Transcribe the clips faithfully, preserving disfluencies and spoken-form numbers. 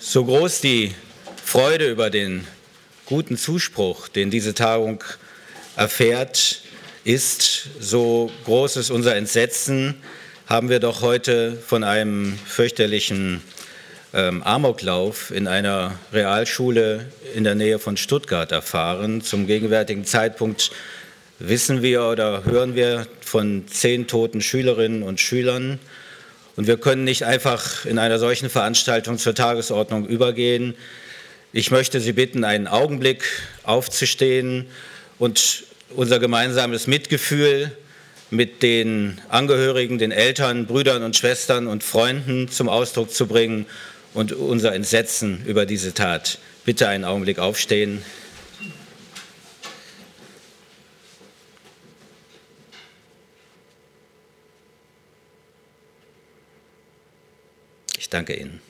So groß die Freude über den guten Zuspruch, den diese Tagung erfährt, ist, so groß ist unser Entsetzen, haben wir doch heute von einem fürchterlichen ähm, Amoklauf in einer Realschule in der Nähe von Stuttgart erfahren. Zum gegenwärtigen Zeitpunkt wissen wir oder hören wir von zehn toten Schülerinnen und Schülern. Und wir können nicht einfach in einer solchen Veranstaltung zur Tagesordnung übergehen. Ich möchte Sie bitten, einen Augenblick aufzustehen und unser gemeinsames Mitgefühl mit den Angehörigen, den Eltern, Brüdern und Schwestern und Freunden zum Ausdruck zu bringen und unser Entsetzen über diese Tat. Bitte einen Augenblick aufstehen. Ich danke Ihnen.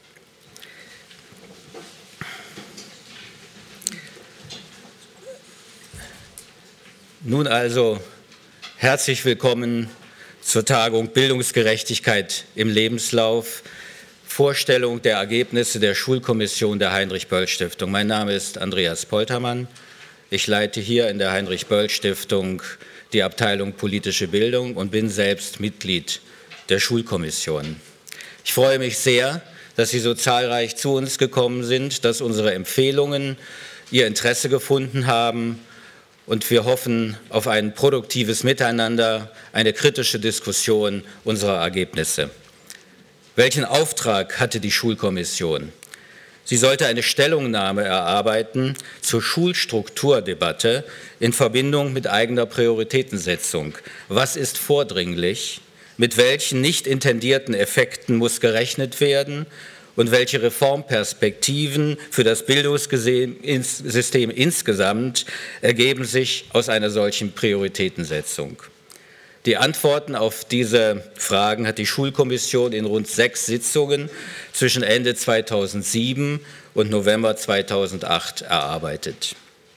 Nun also herzlich willkommen zur Tagung Bildungsgerechtigkeit im Lebenslauf, Vorstellung der Ergebnisse der Schulkommission der Heinrich-Böll-Stiftung. Mein Name ist Andreas Poltermann. Ich leite hier in der Heinrich-Böll-Stiftung die Abteilung Politische Bildung und bin selbst Mitglied der Schulkommission. Ich freue mich sehr, dass Sie so zahlreich zu uns gekommen sind, dass unsere Empfehlungen Ihr Interesse gefunden haben. Und wir hoffen auf ein produktives Miteinander, eine kritische Diskussion unserer Ergebnisse. Welchen Auftrag hatte die Schulkommission? Sie sollte eine Stellungnahme erarbeiten zur Schulstrukturdebatte in Verbindung mit eigener Prioritätensetzung. Was ist vordringlich? Mit welchen nicht intendierten Effekten muss gerechnet werden? Und welche Reformperspektiven für das Bildungssystem insgesamt ergeben sich aus einer solchen Prioritätensetzung? Die Antworten auf diese Fragen hat die Schulkommission in rund sechs Sitzungen zwischen Ende zweitausendsieben und November zweitausendacht erarbeitet.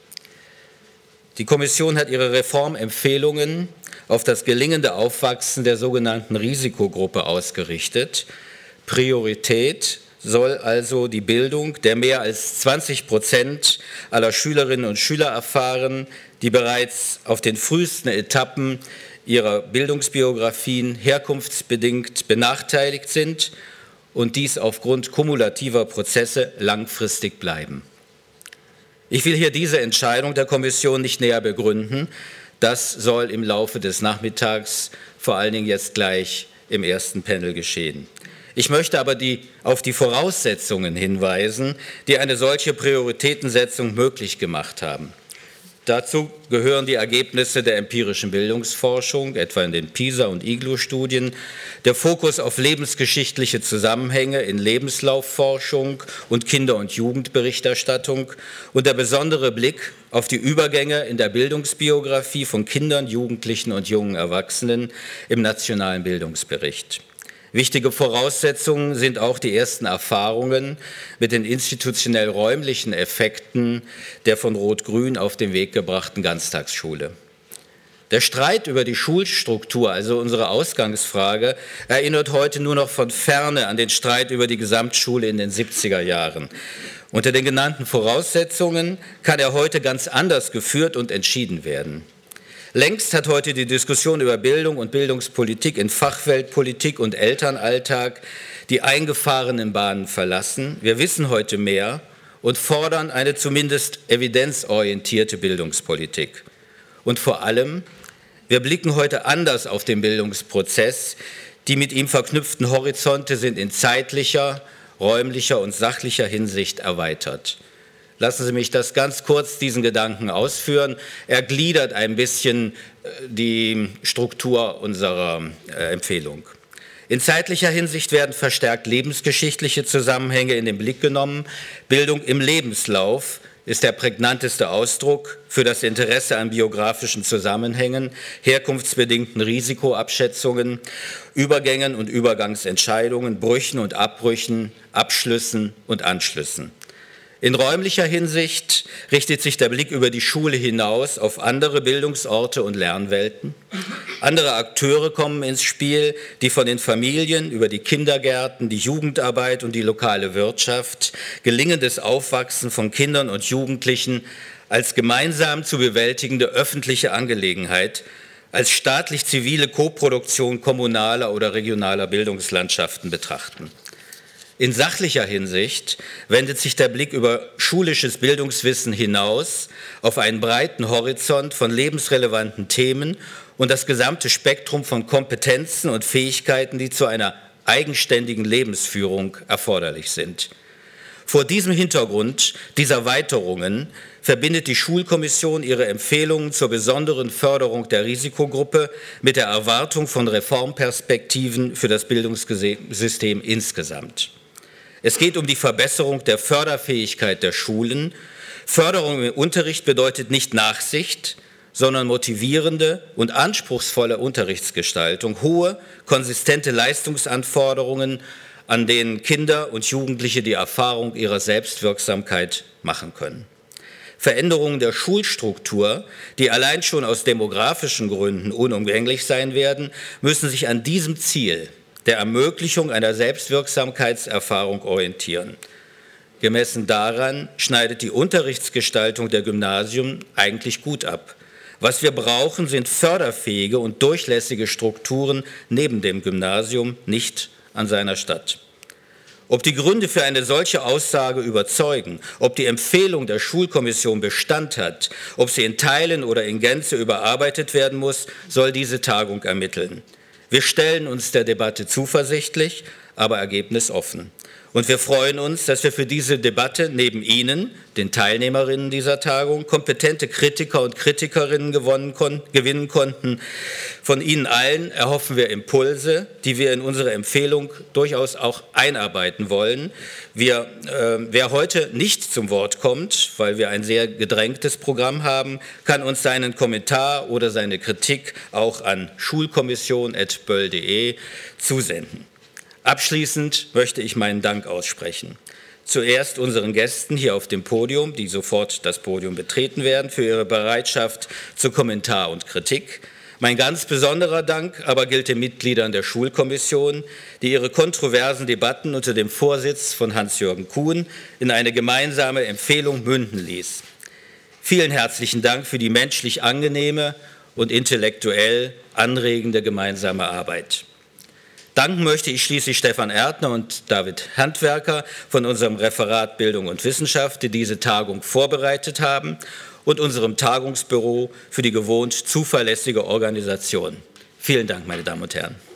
Die Kommission hat ihre Reformempfehlungen auf das gelingende Aufwachsen der sogenannten Risikogruppe ausgerichtet. Priorität soll also die Bildung der mehr als zwanzig Prozent aller Schülerinnen und Schüler erfahren, die bereits auf den frühesten Etappen ihrer Bildungsbiografien herkunftsbedingt benachteiligt sind und dies aufgrund kumulativer Prozesse langfristig bleiben. Ich will hier diese Entscheidung der Kommission nicht näher begründen. Das soll im Laufe des Nachmittags, vor allen Dingen jetzt gleich im ersten Panel geschehen. Ich möchte aber die, auf die Voraussetzungen hinweisen, die eine solche Prioritätensetzung möglich gemacht haben. Dazu gehören die Ergebnisse der empirischen Bildungsforschung, etwa in den PISA- und I G L O-Studien, der Fokus auf lebensgeschichtliche Zusammenhänge in Lebenslaufforschung und Kinder- und Jugendberichterstattung und der besondere Blick auf die Übergänge in der Bildungsbiografie von Kindern, Jugendlichen und jungen Erwachsenen im nationalen Bildungsbericht. Wichtige Voraussetzungen sind auch die ersten Erfahrungen mit den institutionell-räumlichen Effekten der von Rot-Grün auf den Weg gebrachten Ganztagsschule. Der Streit über die Schulstruktur, also unsere Ausgangsfrage, erinnert heute nur noch von Ferne an den Streit über die Gesamtschule in den siebziger Jahren. Unter den genannten Voraussetzungen kann er heute ganz anders geführt und entschieden werden. Längst hat heute die Diskussion über Bildung und Bildungspolitik in Fachweltpolitik und Elternalltag die eingefahrenen Bahnen verlassen. Wir wissen heute mehr und fordern eine zumindest evidenzorientierte Bildungspolitik. Und vor allem, wir blicken heute anders auf den Bildungsprozess. Die mit ihm verknüpften Horizonte sind in zeitlicher, räumlicher und sachlicher Hinsicht erweitert. Lassen Sie mich das ganz kurz, diesen Gedanken ausführen. Er gliedert ein bisschen die Struktur unserer Empfehlung. In zeitlicher Hinsicht werden verstärkt lebensgeschichtliche Zusammenhänge in den Blick genommen. Bildung im Lebenslauf ist der prägnanteste Ausdruck für das Interesse an biografischen Zusammenhängen, herkunftsbedingten Risikoabschätzungen, Übergängen und Übergangsentscheidungen, Brüchen und Abbrüchen, Abschlüssen und Anschlüssen. In räumlicher Hinsicht richtet sich der Blick über die Schule hinaus auf andere Bildungsorte und Lernwelten. Andere Akteure kommen ins Spiel, die von den Familien über die Kindergärten, die Jugendarbeit und die lokale Wirtschaft gelingendes Aufwachsen von Kindern und Jugendlichen als gemeinsam zu bewältigende öffentliche Angelegenheit, als staatlich-zivile Koproduktion kommunaler oder regionaler Bildungslandschaften betrachten. In sachlicher Hinsicht wendet sich der Blick über schulisches Bildungswissen hinaus auf einen breiten Horizont von lebensrelevanten Themen und das gesamte Spektrum von Kompetenzen und Fähigkeiten, die zu einer eigenständigen Lebensführung erforderlich sind. Vor diesem Hintergrund dieser Weiterungen verbindet die Schulkommission ihre Empfehlungen zur besonderen Förderung der Risikogruppe mit der Erwartung von Reformperspektiven für das Bildungssystem insgesamt. Es geht um die Verbesserung der Förderfähigkeit der Schulen. Förderung im Unterricht bedeutet nicht Nachsicht, sondern motivierende und anspruchsvolle Unterrichtsgestaltung, hohe, konsistente Leistungsanforderungen, an denen Kinder und Jugendliche die Erfahrung ihrer Selbstwirksamkeit machen können. Veränderungen der Schulstruktur, die allein schon aus demografischen Gründen unumgänglich sein werden, müssen sich an diesem Ziel der Ermöglichung einer Selbstwirksamkeitserfahrung orientieren. Gemessen daran schneidet die Unterrichtsgestaltung der Gymnasien eigentlich gut ab. Was wir brauchen, sind förderfähige und durchlässige Strukturen neben dem Gymnasium, nicht an seiner Stadt. Ob die Gründe für eine solche Aussage überzeugen, ob die Empfehlung der Schulkommission Bestand hat, ob sie in Teilen oder in Gänze überarbeitet werden muss, soll diese Tagung ermitteln. Wir stellen uns der Debatte zuversichtlich, aber ergebnisoffen. Und wir freuen uns, dass wir für diese Debatte neben Ihnen, den Teilnehmerinnen dieser Tagung, kompetente Kritiker und Kritikerinnen gewonnen kon- gewinnen konnten. Von Ihnen allen erhoffen wir Impulse, die wir in unsere Empfehlung durchaus auch einarbeiten wollen. Wir, äh, wer heute nicht zum Wort kommt, weil wir ein sehr gedrängtes Programm haben, kann uns seinen Kommentar oder seine Kritik auch an schulkommission at böll punkt de zusenden. Abschließend möchte ich meinen Dank aussprechen. Zuerst unseren Gästen hier auf dem Podium, die sofort das Podium betreten werden, für ihre Bereitschaft zu Kommentar und Kritik. Mein ganz besonderer Dank aber gilt den Mitgliedern der Schulkommission, die ihre kontroversen Debatten unter dem Vorsitz von Hans-Jürgen Kuhn in eine gemeinsame Empfehlung münden ließ. Vielen herzlichen Dank für die menschlich angenehme und intellektuell anregende gemeinsame Arbeit. Danken möchte ich schließlich Stefan Erdner und David Handwerker von unserem Referat Bildung und Wissenschaft, die diese Tagung vorbereitet haben, und unserem Tagungsbüro für die gewohnt zuverlässige Organisation. Vielen Dank, meine Damen und Herren.